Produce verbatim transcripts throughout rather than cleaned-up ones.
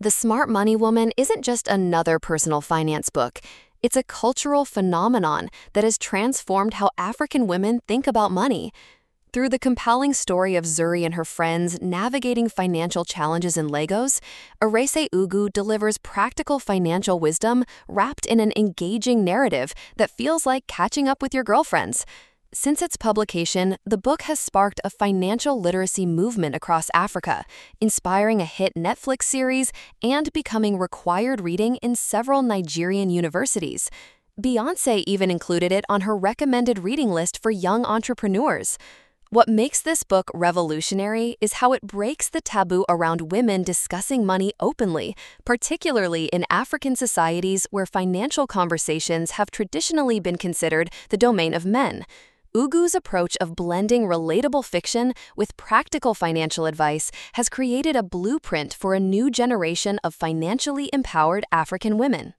The Smart Money Woman isn't just another personal finance book. It's a cultural phenomenon that has transformed how African women think about money. Through the compelling story of Zuri and her friends navigating financial challenges in Lagos, Erese Ugu delivers practical financial wisdom wrapped in an engaging narrative that feels like catching up with your girlfriends. Since its publication, the book has sparked a financial literacy movement across Africa, inspiring a hit Netflix series and becoming required reading in several Nigerian universities. Beyoncé even included it on her recommended reading list for young entrepreneurs. What makes this book revolutionary is how it breaks the taboo around women discussing money openly, particularly in African societies where financial conversations have traditionally been considered the domain of men. Ugu's approach of blending relatable fiction with practical financial advice has created a blueprint for a new generation of financially empowered African women.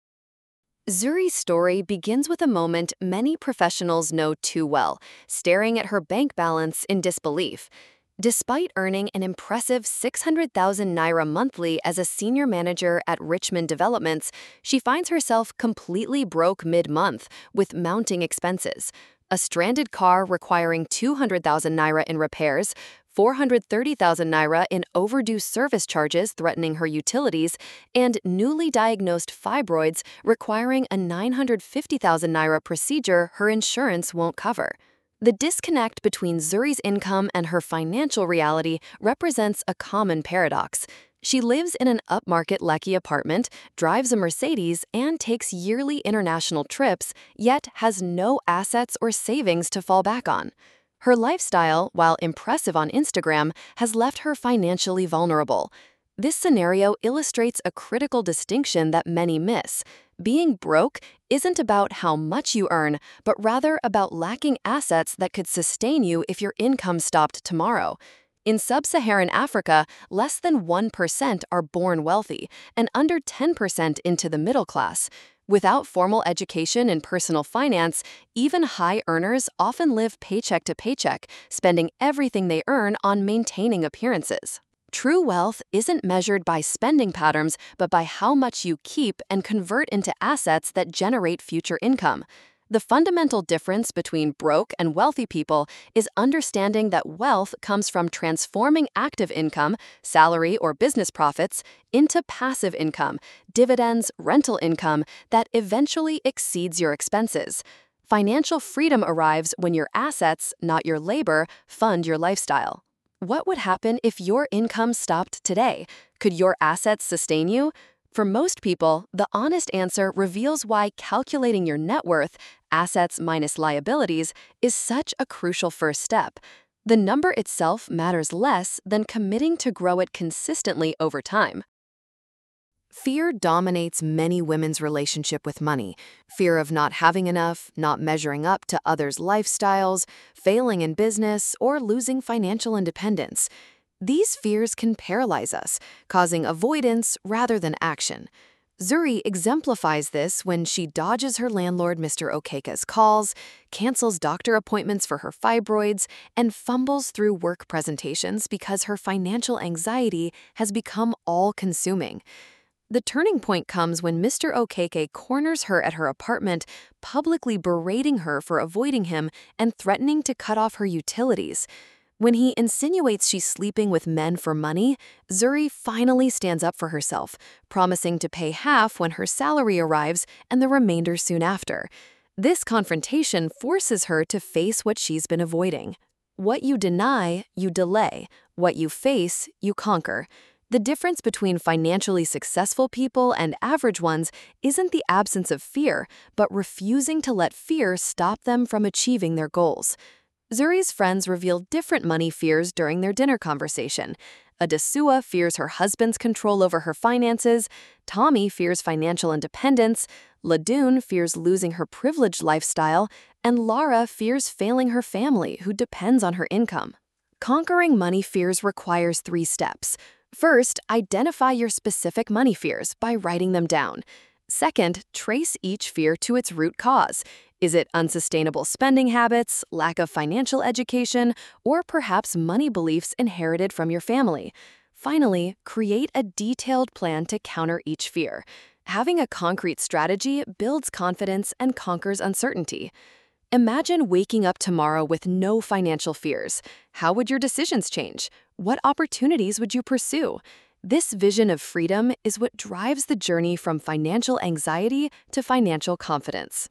Zuri's story begins with a moment many professionals know too well, staring at her bank balance in disbelief. Despite earning an impressive six hundred thousand naira monthly as a senior manager at Richmond Developments, she finds herself completely broke mid-month with mounting expenses. A stranded car requiring two hundred thousand naira in repairs, four hundred thirty thousand naira in overdue service charges threatening her utilities, and newly diagnosed fibroids requiring a nine hundred fifty thousand naira procedure her insurance won't cover. The disconnect between Zuri's income and her financial reality represents a common paradox. She lives in an upmarket Lekki apartment, drives a Mercedes, and takes yearly international trips, yet has no assets or savings to fall back on. Her lifestyle, while impressive on Instagram, has left her financially vulnerable. This scenario illustrates a critical distinction that many miss. Being broke isn't about how much you earn, but rather about lacking assets that could sustain you if your income stopped tomorrow. In sub-Saharan Africa, less than one percent are born wealthy, and under ten percent into the middle class. Without formal education in personal finance, even high earners often live paycheck to paycheck, spending everything they earn on maintaining appearances. True wealth isn't measured by spending patterns, but by how much you keep and convert into assets that generate future income. The fundamental difference between broke and wealthy people is understanding that wealth comes from transforming active income, salary or business profits, into passive income, dividends, rental income that eventually exceeds your expenses. Financial freedom arrives when your assets, not your labor, fund your lifestyle. What would happen if your income stopped today? Could your assets sustain you? For most people, the honest answer reveals why calculating your net worth, assets minus liabilities, is such a crucial first step. The number itself matters less than committing to grow it consistently over time. Fear dominates many women's relationship with money. Fear of not having enough, not measuring up to others' lifestyles, failing in business, or losing financial independence. These fears can paralyze us, causing avoidance rather than action. Zuri exemplifies this when she dodges her landlord Mister Okeka's calls, cancels doctor appointments for her fibroids, and fumbles through work presentations because her financial anxiety has become all-consuming. The turning point comes when Mister Okeke corners her at her apartment, publicly berating her for avoiding him and threatening to cut off her utilities. When he insinuates she's sleeping with men for money, Zuri finally stands up for herself, promising to pay half when her salary arrives and the remainder soon after. This confrontation forces her to face what she's been avoiding. What you deny, you delay. What you face, you conquer. The difference between financially successful people and average ones isn't the absence of fear, but refusing to let fear stop them from achieving their goals. Zuri's friends reveal different money fears during their dinner conversation. Adesua fears her husband's control over her finances, Tommy fears financial independence, Ladune fears losing her privileged lifestyle, and Lara fears failing her family, who depends on her income. Conquering money fears requires three steps. First, identify your specific money fears by writing them down. Second, trace each fear to its root cause. Is it unsustainable spending habits, lack of financial education, or perhaps money beliefs inherited from your family? Finally, create a detailed plan to counter each fear. Having a concrete strategy builds confidence and conquers uncertainty. Imagine waking up tomorrow with no financial fears. How would your decisions change? What opportunities would you pursue? This vision of freedom is what drives the journey from financial anxiety to financial confidence.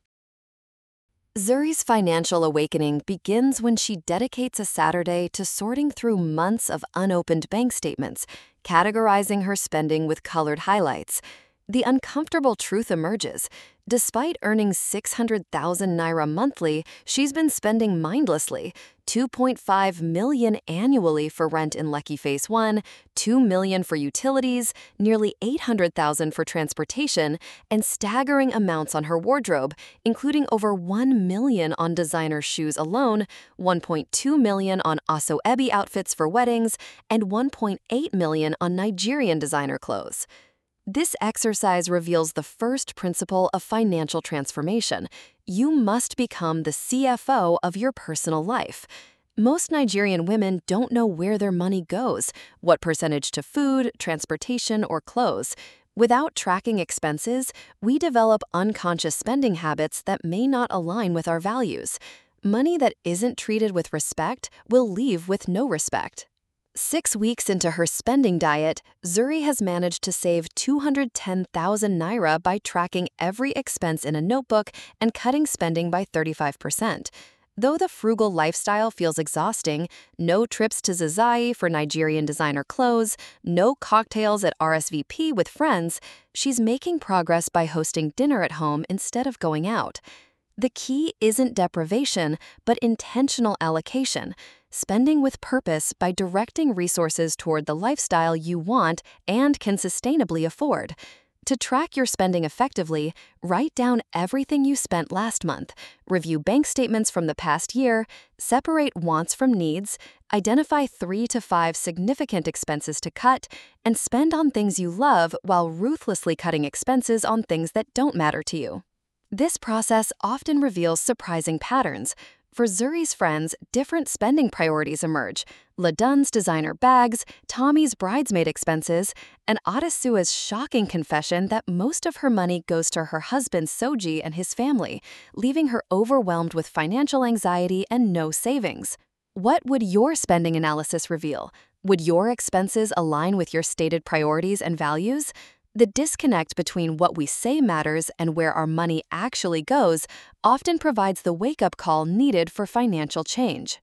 Zuri's financial awakening begins when she dedicates a Saturday to sorting through months of unopened bank statements, categorizing her spending with colored highlights. The uncomfortable truth emerges. Despite earning six hundred thousand naira monthly, she's been spending mindlessly: two point five million annually for rent in Lekki Phase one, two million for utilities, nearly eight hundred thousand for transportation, and staggering amounts on her wardrobe, including over one million on designer shoes alone, one point two million on Aso Ebi outfits for weddings, and one point eight million on Nigerian designer clothes. This exercise reveals the first principle of financial transformation. You must become the C F O of your personal life. Most Nigerian women don't know where their money goes, what percentage to food, transportation, or clothes. Without tracking expenses, we develop unconscious spending habits that may not align with our values. Money that isn't treated with respect will leave with no respect. Six weeks into her spending diet, Zuri has managed to save two hundred ten thousand naira by tracking every expense in a notebook and cutting spending by thirty-five percent. Though the frugal lifestyle feels exhausting, no trips to Zazai for Nigerian designer clothes, no cocktails at R S V P with friends, she's making progress by hosting dinner at home instead of going out. The key isn't deprivation, but intentional allocation, spending with purpose by directing resources toward the lifestyle you want and can sustainably afford. To track your spending effectively, write down everything you spent last month, review bank statements from the past year, separate wants from needs, identify three to five significant expenses to cut, and spend on things you love while ruthlessly cutting expenses on things that don't matter to you. This process often reveals surprising patterns. For Zuri's friends, different spending priorities emerge: Ladun's designer bags, Tommy's bridesmaid expenses, and Adasua's shocking confession that most of her money goes to her husband Soji and his family, leaving her overwhelmed with financial anxiety and no savings. What would your spending analysis reveal? Would your expenses align with your stated priorities and values? The disconnect between what we say matters and where our money actually goes often provides the wake-up call needed for financial change.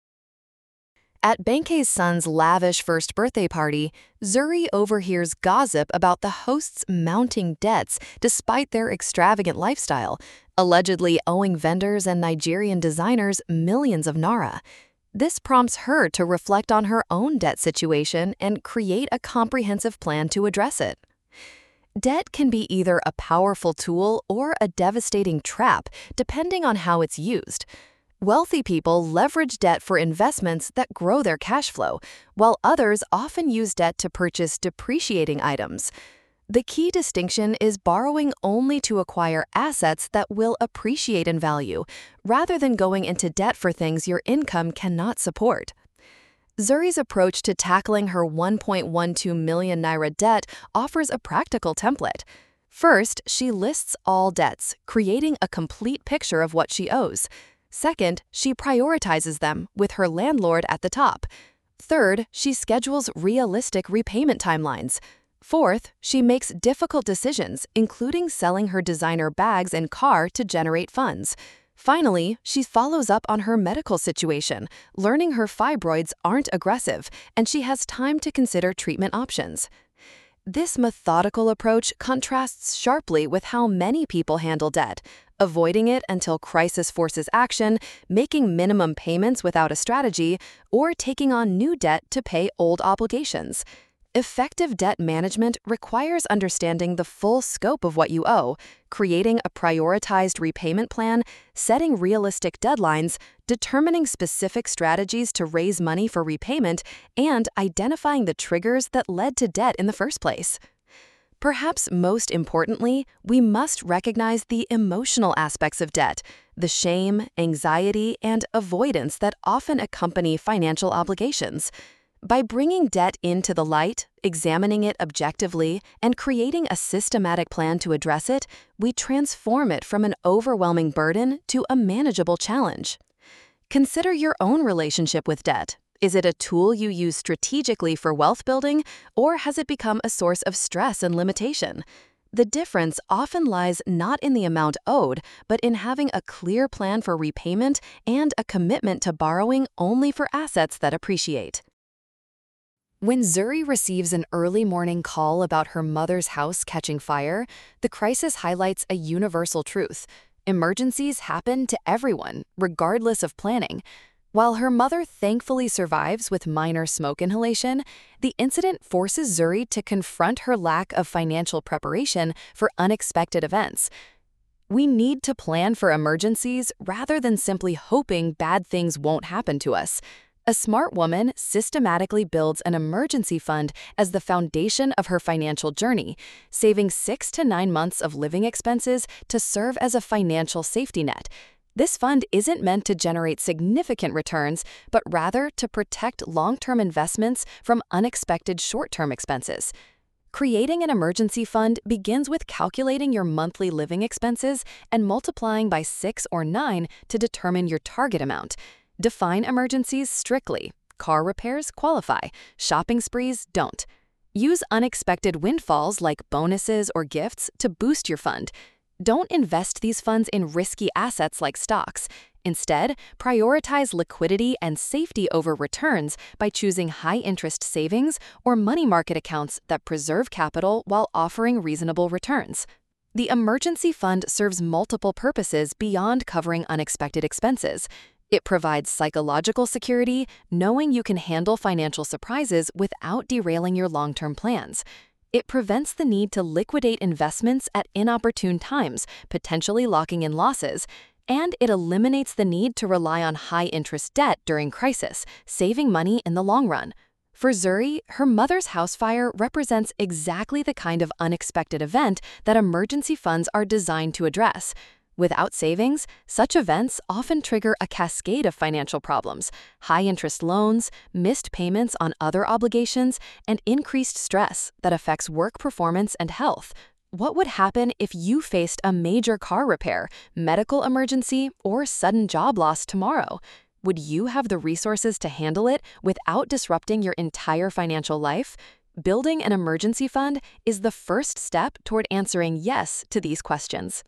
At Benkei's son's lavish first birthday party, Zuri overhears gossip about the host's mounting debts despite their extravagant lifestyle, allegedly owing vendors and Nigerian designers millions of naira. This prompts her to reflect on her own debt situation and create a comprehensive plan to address it. Debt can be either a powerful tool or a devastating trap, depending on how it's used. Wealthy people leverage debt for investments that grow their cash flow, while others often use debt to purchase depreciating items. The key distinction is borrowing only to acquire assets that will appreciate in value, rather than going into debt for things your income cannot support. Zuri's approach to tackling her one point one two million naira debt offers a practical template. First, she lists all debts, creating a complete picture of what she owes. Second, she prioritizes them, with her landlord at the top. Third, she schedules realistic repayment timelines. Fourth, she makes difficult decisions, including selling her designer bags and car to generate funds. Finally, she follows up on her medical situation, learning her fibroids aren't aggressive, and she has time to consider treatment options. This methodical approach contrasts sharply with how many people handle debt, avoiding it until crisis forces action, making minimum payments without a strategy, or taking on new debt to pay old obligations. Effective debt management requires understanding the full scope of what you owe, creating a prioritized repayment plan, setting realistic deadlines, determining specific strategies to raise money for repayment, and identifying the triggers that led to debt in the first place. Perhaps most importantly, we must recognize the emotional aspects of debt, the shame, anxiety, and avoidance that often accompany financial obligations. By bringing debt into the light, Examining it objectively and creating a systematic plan to address it, we transform it from an overwhelming burden to a manageable challenge. Consider your own relationship with debt. Is it a tool you use strategically for wealth building, or has it become a source of stress and limitation? The difference often lies not in the amount owed, but in having a clear plan for repayment and a commitment to borrowing only for assets that appreciate. When Zuri receives an early morning call about her mother's house catching fire, the crisis highlights a universal truth. Emergencies happen to everyone, regardless of planning. While her mother thankfully survives with minor smoke inhalation, the incident forces Zuri to confront her lack of financial preparation for unexpected events. We need to plan for emergencies rather than simply hoping bad things won't happen to us. A smart woman systematically builds an emergency fund as the foundation of her financial journey, saving six to nine months of living expenses to serve as a financial safety net. This fund isn't meant to generate significant returns, but rather to protect long-term investments from unexpected short-term expenses. Creating an emergency fund begins with calculating your monthly living expenses and multiplying by six or nine to determine your target amount. Define emergencies strictly. Car repairs qualify. Shopping sprees don't. Use unexpected windfalls like bonuses or gifts to boost your fund. Don't invest these funds in risky assets like stocks. Instead, prioritize liquidity and safety over returns by choosing high-interest savings or money market accounts that preserve capital while offering reasonable returns. The emergency fund serves multiple purposes beyond covering unexpected expenses. It provides psychological security, knowing you can handle financial surprises without derailing your long-term plans. It prevents the need to liquidate investments at inopportune times, potentially locking in losses, and it eliminates the need to rely on high-interest debt during crisis, saving money in the long run. For Zuri, her mother's house fire represents exactly the kind of unexpected event that emergency funds are designed to address. Without savings, such events often trigger a cascade of financial problems, high-interest loans, missed payments on other obligations, and increased stress that affects work performance and health. What would happen if you faced a major car repair, medical emergency, or sudden job loss tomorrow? Would you have the resources to handle it without disrupting your entire financial life? Building an emergency fund is the first step toward answering yes to these questions.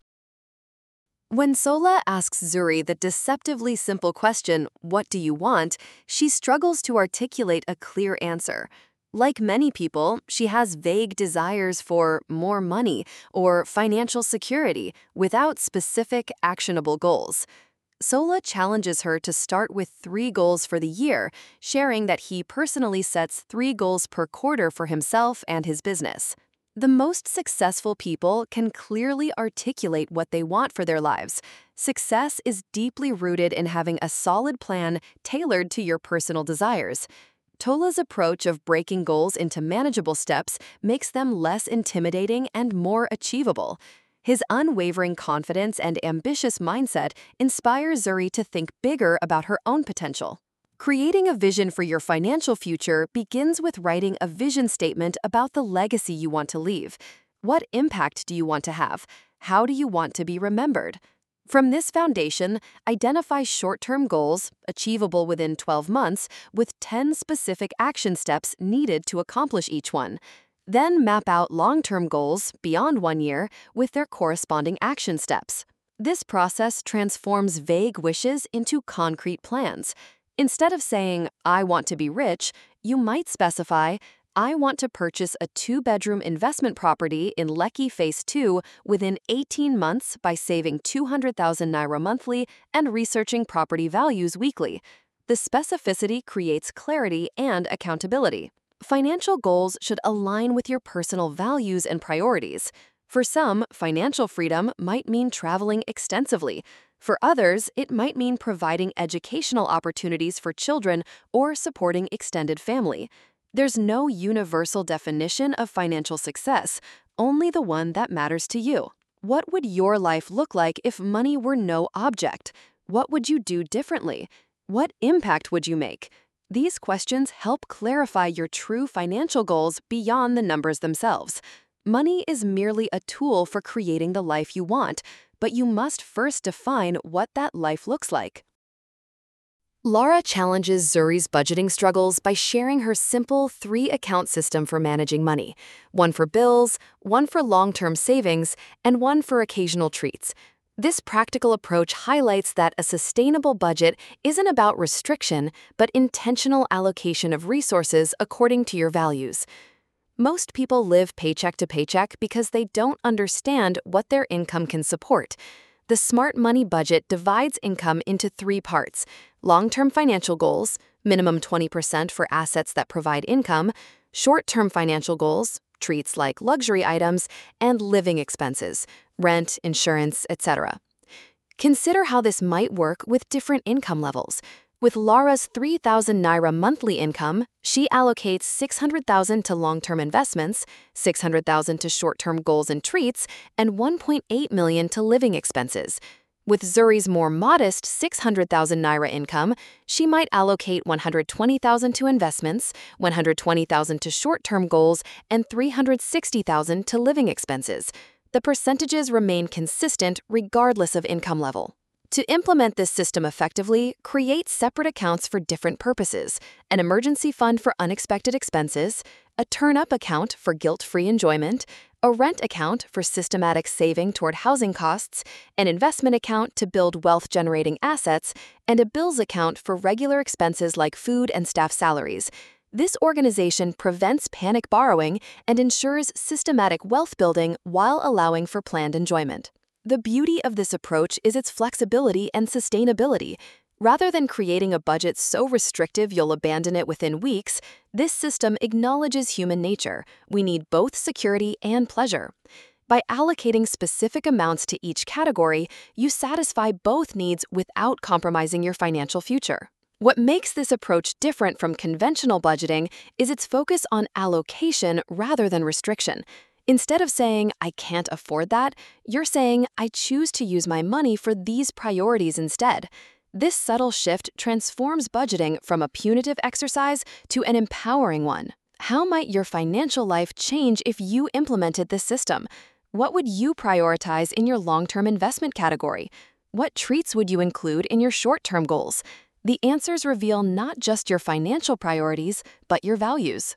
When Sola asks Zuri the deceptively simple question, "What do you want?" she struggles to articulate a clear answer. Like many people, she has vague desires for more money or financial security without specific, actionable goals. Sola challenges her to start with three goals for the year, sharing that he personally sets three goals per quarter for himself and his business. The most successful people can clearly articulate what they want for their lives. Success is deeply rooted in having a solid plan tailored to your personal desires. Tola's approach of breaking goals into manageable steps makes them less intimidating and more achievable. His unwavering confidence and ambitious mindset inspires Zuri to think bigger about her own potential. Creating a vision for your financial future begins with writing a vision statement about the legacy you want to leave. What impact do you want to have? How do you want to be remembered? From this foundation, identify short-term goals, achievable within twelve months, with ten specific action steps needed to accomplish each one. Then map out long-term goals, beyond one year, with their corresponding action steps. This process transforms vague wishes into concrete plans. Instead of saying, "I want to be rich," you might specify, "I want to purchase a two-bedroom investment property in Lekki Phase two within eighteen months by saving two hundred thousand naira monthly and researching property values weekly." The specificity creates clarity and accountability. Financial goals should align with your personal values and priorities. For some, financial freedom might mean traveling extensively. For others, it might mean providing educational opportunities for children or supporting extended family. There's no universal definition of financial success, only the one that matters to you. What would your life look like if money were no object? What would you do differently? What impact would you make? These questions help clarify your true financial goals beyond the numbers themselves. Money is merely a tool for creating the life you want, but you must first define what that life looks like. Laura challenges Zuri's budgeting struggles by sharing her simple three-account system for managing money: one for bills, one for long-term savings, and one for occasional treats. This practical approach highlights that a sustainable budget isn't about restriction, but intentional allocation of resources according to your values. Most people live paycheck to paycheck because they don't understand what their income can support. The Smart Money Budget divides income into three parts: long-term financial goals, minimum twenty percent for assets that provide income; short-term financial goals, treats like luxury items; and living expenses, rent, insurance, et cetera. Consider how this might work with different income levels. With Laura's three thousand Naira monthly income, she allocates six hundred thousand to long-term investments, six hundred thousand to short-term goals and treats, and one point eight million to living expenses. With Zuri's more modest six hundred thousand Naira income, she might allocate one hundred twenty thousand to investments, one hundred twenty thousand to short-term goals, and three hundred sixty thousand to living expenses. The percentages remain consistent regardless of income level. To implement this system effectively, create separate accounts for different purposes: an emergency fund for unexpected expenses, a turn-up account for guilt-free enjoyment, a rent account for systematic saving toward housing costs, an investment account to build wealth-generating assets, and a bills account for regular expenses like food and staff salaries. This organization prevents panic borrowing and ensures systematic wealth building while allowing for planned enjoyment. The beauty of this approach is its flexibility and sustainability. Rather than creating a budget so restrictive you'll abandon it within weeks, this system acknowledges human nature. We need both security and pleasure. By allocating specific amounts to each category, you satisfy both needs without compromising your financial future. What makes this approach different from conventional budgeting is its focus on allocation rather than restriction. Instead of saying, "I can't afford that," you're saying, "I choose to use my money for these priorities instead." This subtle shift transforms budgeting from a punitive exercise to an empowering one. How might your financial life change if you implemented this system? What would you prioritize in your long-term investment category? What treats would you include in your short-term goals? The answers reveal not just your financial priorities, but your values.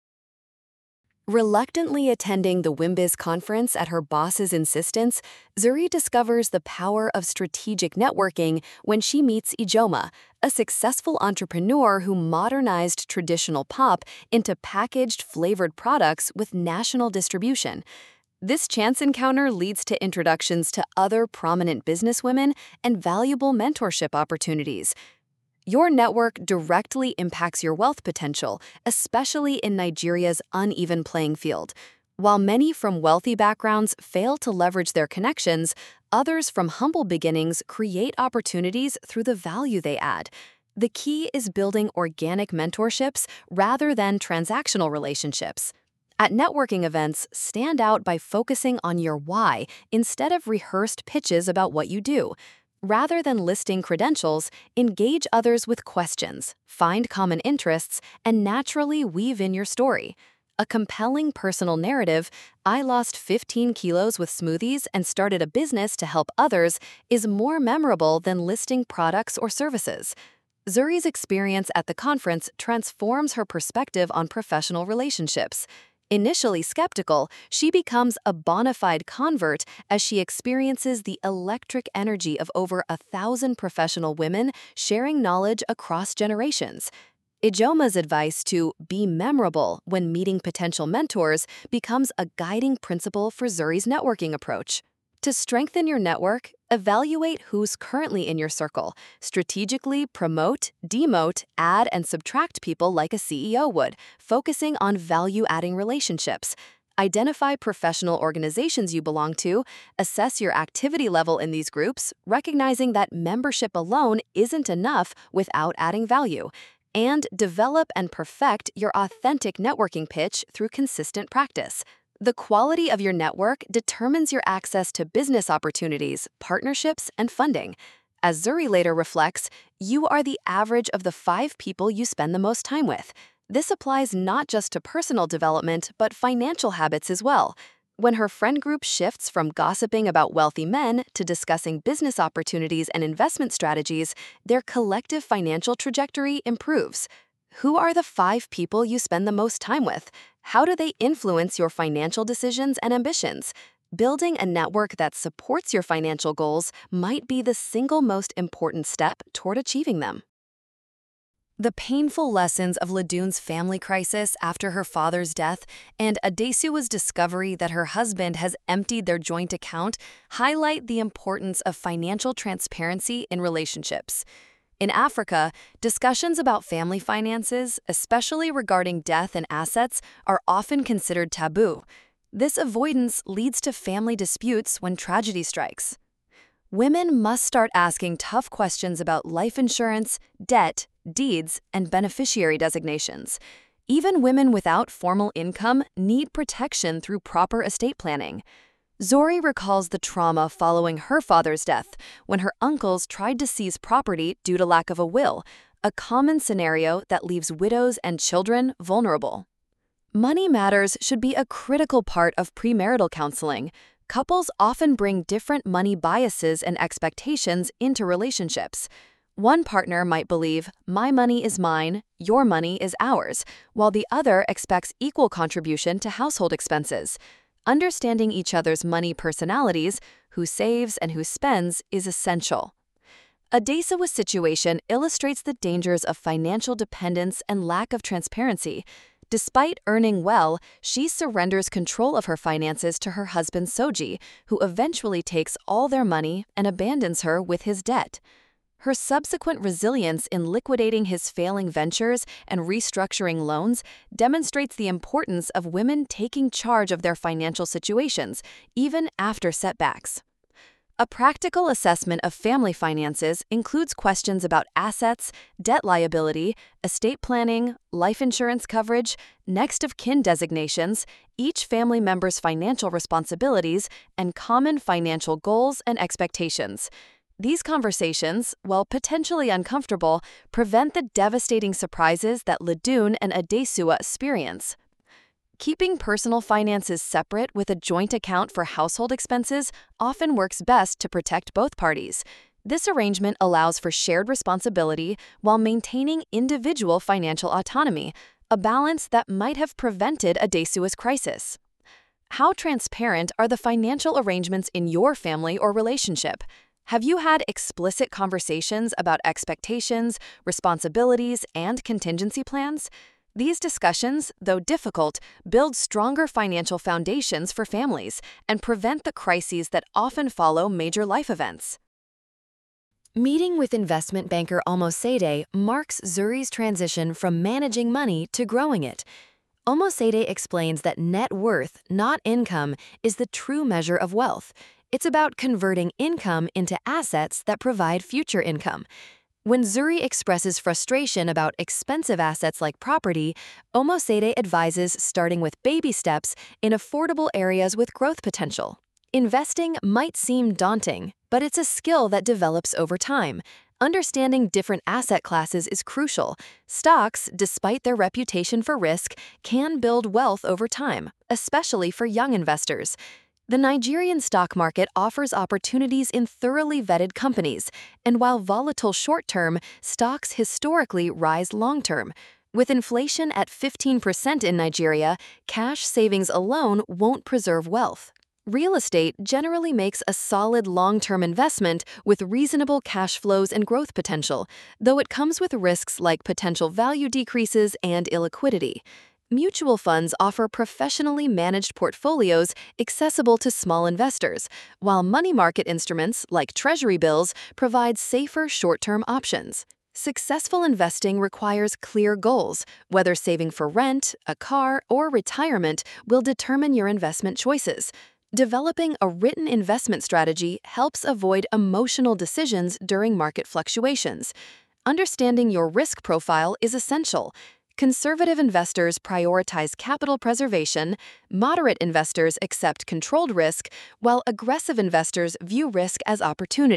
Reluctantly attending the WIMBIZ conference at her boss's insistence, Zuri discovers the power of strategic networking when she meets Ijoma, a successful entrepreneur who modernized traditional pop into packaged, flavored products with national distribution. This chance encounter leads to introductions to other prominent businesswomen and valuable mentorship opportunities. Your network directly impacts your wealth potential, especially in Nigeria's uneven playing field. While many from wealthy backgrounds fail to leverage their connections, others from humble beginnings create opportunities through the value they add. The key is building organic mentorships rather than transactional relationships. At networking events, stand out by focusing on your why instead of rehearsed pitches about what you do. Rather than listing credentials, engage others with questions, find common interests, and naturally weave in your story. A compelling personal narrative, "I lost fifteen kilos with smoothies and started a business to help others," is more memorable than listing products or services. Zuri's experience at the conference transforms her perspective on professional relationships. Initially skeptical, she becomes a bona fide convert as she experiences the electric energy of over a thousand professional women sharing knowledge across generations. Ijoma's advice to be memorable when meeting potential mentors becomes a guiding principle for Zuri's networking approach. To strengthen your network, evaluate who's currently in your circle. Strategically promote, demote, add, and subtract people like a C E O would, focusing on value-adding relationships. Identify professional organizations you belong to, assess your activity level in these groups, recognizing that membership alone isn't enough without adding value, and develop and perfect your authentic networking pitch through consistent practice. The quality of your network determines your access to business opportunities, partnerships, and funding. As Zuri later reflects, you are the average of the five people you spend the most time with. This applies not just to personal development, but financial habits as well. When her friend group shifts from gossiping about wealthy men to discussing business opportunities and investment strategies, their collective financial trajectory improves. Who are the five people you spend the most time with? How do they influence your financial decisions and ambitions? Building a network that supports your financial goals might be the single most important step toward achieving them. The painful lessons of Ladun's family crisis after her father's death and Adesuwa's discovery that her husband has emptied their joint account highlight the importance of financial transparency in relationships. In Africa, discussions about family finances, especially regarding death and assets, are often considered taboo. This avoidance leads to family disputes when tragedy strikes. Women must start asking tough questions about life insurance, debt, deeds, and beneficiary designations. Even women without formal income need protection through proper estate planning. Zuri recalls the trauma following her father's death when her uncles tried to seize property due to lack of a will, a common scenario that leaves widows and children vulnerable. Money matters should be a critical part of premarital counseling. Couples often bring different money biases and expectations into relationships. One partner might believe, my money is mine, your money is ours, while the other expects equal contribution to household expenses. Understanding each other's money personalities, who saves and who spends, is essential. Adesuwa's situation illustrates the dangers of financial dependence and lack of transparency. Despite earning well, she surrenders control of her finances to her husband Soji, who eventually takes all their money and abandons her with his debt. Her subsequent resilience in liquidating his failing ventures and restructuring loans demonstrates the importance of women taking charge of their financial situations, even after setbacks. A practical assessment of family finances includes questions about assets, debt liability, estate planning, life insurance coverage, next of kin designations, each family member's financial responsibilities, and common financial goals and expectations. These conversations, while potentially uncomfortable, prevent the devastating surprises that Ladun and Adesuwa experience. Keeping personal finances separate with a joint account for household expenses often works best to protect both parties. This arrangement allows for shared responsibility while maintaining individual financial autonomy, a balance that might have prevented Adesuwa's crisis. How transparent are the financial arrangements in your family or relationship? Have you had explicit conversations about expectations, responsibilities, and contingency plans? These discussions, though difficult, build stronger financial foundations for families and prevent the crises that often follow major life events. Meeting with investment banker Omosede marks Zuri's transition from managing money to growing it. Omosede explains that net worth, not income, is the true measure of wealth. It's about converting income into assets that provide future income. When Zuri expresses frustration about expensive assets like property, Omosede advises starting with baby steps in affordable areas with growth potential. Investing might seem daunting, but it's a skill that develops over time. Understanding different asset classes is crucial. Stocks, despite their reputation for risk, can build wealth over time, especially for young investors. The Nigerian stock market offers opportunities in thoroughly vetted companies, and while volatile short-term, stocks historically rise long-term. With inflation at fifteen percent in Nigeria, cash savings alone won't preserve wealth. Real estate generally makes a solid long-term investment with reasonable cash flows and growth potential, though it comes with risks like potential value decreases and illiquidity. Mutual funds offer professionally managed portfolios accessible to small investors, while money market instruments like treasury bills provide safer short-term options. Successful investing requires clear goals. Whether saving for rent, a car, or retirement will determine your investment choices. Developing a written investment strategy helps avoid emotional decisions during market fluctuations. Understanding your risk profile is essential. Conservative investors prioritize capital preservation, moderate investors accept controlled risk, while aggressive investors view risk as opportunity.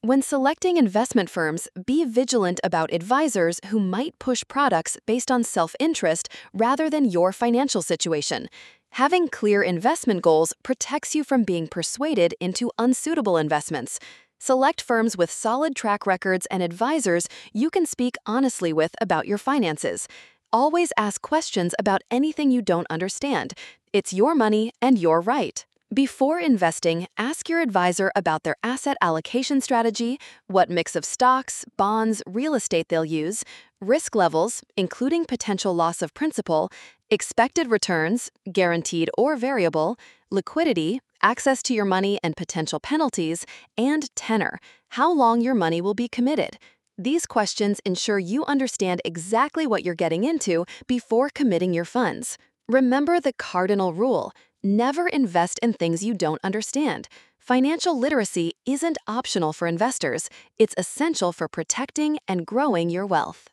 When selecting investment firms, be vigilant about advisors who might push products based on self-interest rather than your financial situation. Having clear investment goals protects you from being persuaded into unsuitable investments. Select firms with solid track records and advisors you can speak honestly with about your finances. Always ask questions about anything you don't understand. It's your money and your right. Before investing, ask your advisor about their asset allocation strategy, what mix of stocks, bonds, real estate they'll use, risk levels, including potential loss of principal, expected returns, guaranteed or variable, liquidity, access to your money and potential penalties, and tenor, how long your money will be committed. These questions ensure you understand exactly what you're getting into before committing your funds. Remember the cardinal rule: never invest in things you don't understand. Financial literacy isn't optional for investors, it's essential for protecting and growing your wealth.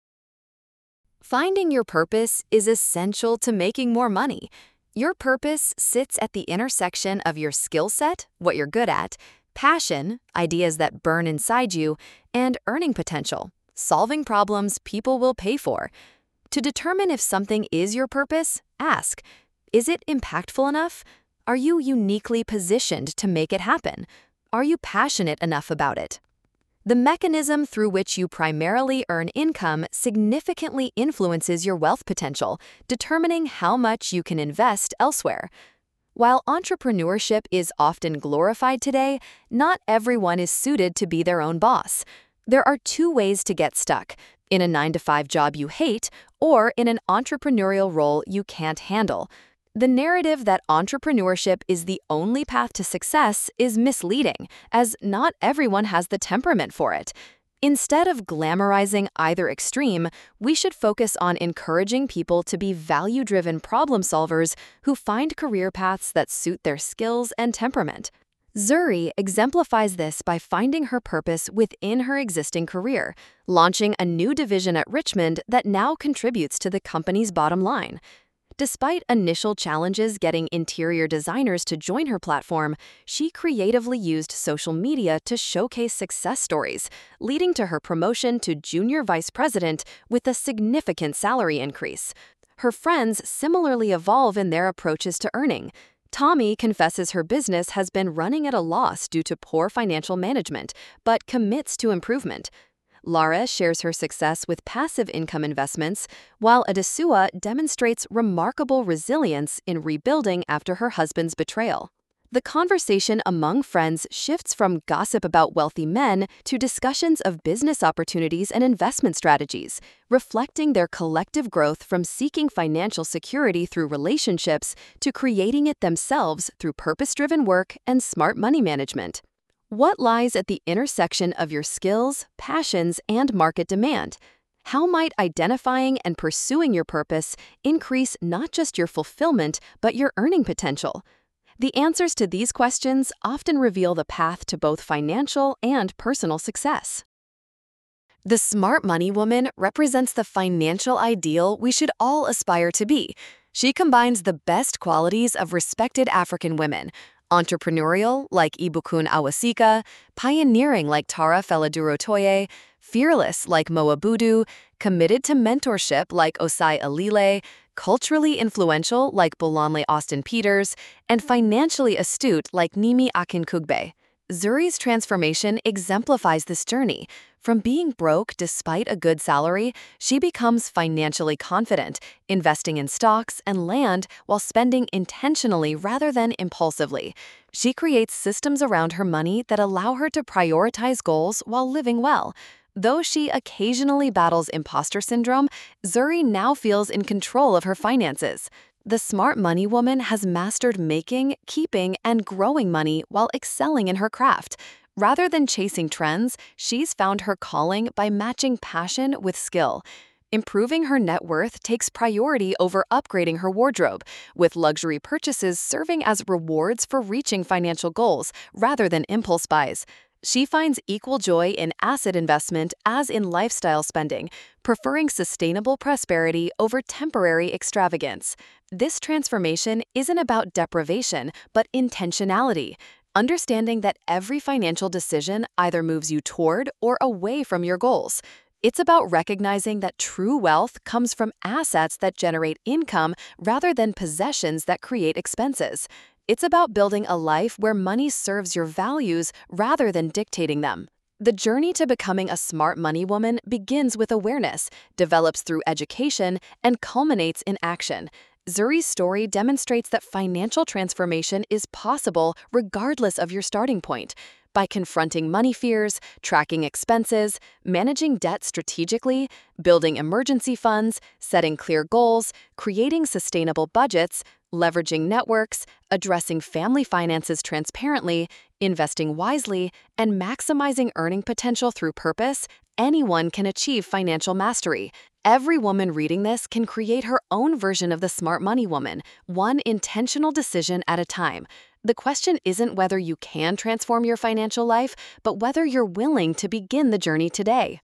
Finding your purpose is essential to making more money. Your purpose sits at the intersection of your skill set, what you're good at, passion, ideas that burn inside you, and earning potential, solving problems people will pay for. To determine if something is your purpose, ask, is it impactful enough? Are you uniquely positioned to make it happen? Are you passionate enough about it? The mechanism through which you primarily earn income significantly influences your wealth potential, determining how much you can invest elsewhere. While entrepreneurship is often glorified today, not everyone is suited to be their own boss. There are two ways to get stuck: in a nine to five job you hate, or in an entrepreneurial role you can't handle. The narrative that entrepreneurship is the only path to success is misleading, as not everyone has the temperament for it. Instead of glamorizing either extreme, we should focus on encouraging people to be value-driven problem solvers who find career paths that suit their skills and temperament. Zuri exemplifies this by finding her purpose within her existing career, launching a new division at Richmond that now contributes to the company's bottom line. Despite initial challenges getting interior designers to join her platform, she creatively used social media to showcase success stories, leading to her promotion to junior vice president with a significant salary increase. Her friends similarly evolve in their approaches to earning. Tommy confesses her business has been running at a loss due to poor financial management, but commits to improvement. Lara shares her success with passive income investments, while Adesua demonstrates remarkable resilience in rebuilding after her husband's betrayal. The conversation among friends shifts from gossip about wealthy men to discussions of business opportunities and investment strategies, reflecting their collective growth from seeking financial security through relationships to creating it themselves through purpose-driven work and smart money management. What lies at the intersection of your skills, passions, and market demand? How might identifying and pursuing your purpose increase not just your fulfillment, but your earning potential? The answers to these questions often reveal the path to both financial and personal success. The smart money woman represents the financial ideal we should all aspire to be. She combines the best qualities of respected African women: entrepreneurial, like Ibukun Awasika; pioneering, like Tara Feladuro-Toye; fearless, like Moa Budu; committed to mentorship, like Osai Alile; culturally influential, like Bolanle Austin Peters; and financially astute, like Nimi Akinkungbe. Zuri's transformation exemplifies this journey. From being broke despite a good salary, she becomes financially confident, investing in stocks and land while spending intentionally rather than impulsively. She creates systems around her money that allow her to prioritize goals while living well. Though she occasionally battles imposter syndrome, Zuri now feels in control of her finances. The smart money woman has mastered making, keeping, and growing money while excelling in her craft. Rather than chasing trends, she's found her calling by matching passion with skill. Improving her net worth takes priority over upgrading her wardrobe, with luxury purchases serving as rewards for reaching financial goals rather than impulse buys. She finds equal joy in asset investment as in lifestyle spending, preferring sustainable prosperity over temporary extravagance. This transformation isn't about deprivation, but intentionality. understanding that every financial decision either moves you toward or away from your goals. It's about recognizing that true wealth comes from assets that generate income rather than possessions that create expenses. It's about building a life where money serves your values rather than dictating them. The journey to becoming a smart money woman begins with awareness, develops through education, and culminates in action. Zuri's story demonstrates that financial transformation is possible regardless of your starting point. By confronting money fears, tracking expenses, managing debt strategically, building emergency funds, setting clear goals, creating sustainable budgets, leveraging networks, addressing family finances transparently, investing wisely, and maximizing earning potential through purpose, anyone can achieve financial mastery. Every woman reading this can create her own version of the smart money woman, one intentional decision at a time. The question isn't whether you can transform your financial life, but whether you're willing to begin the journey today.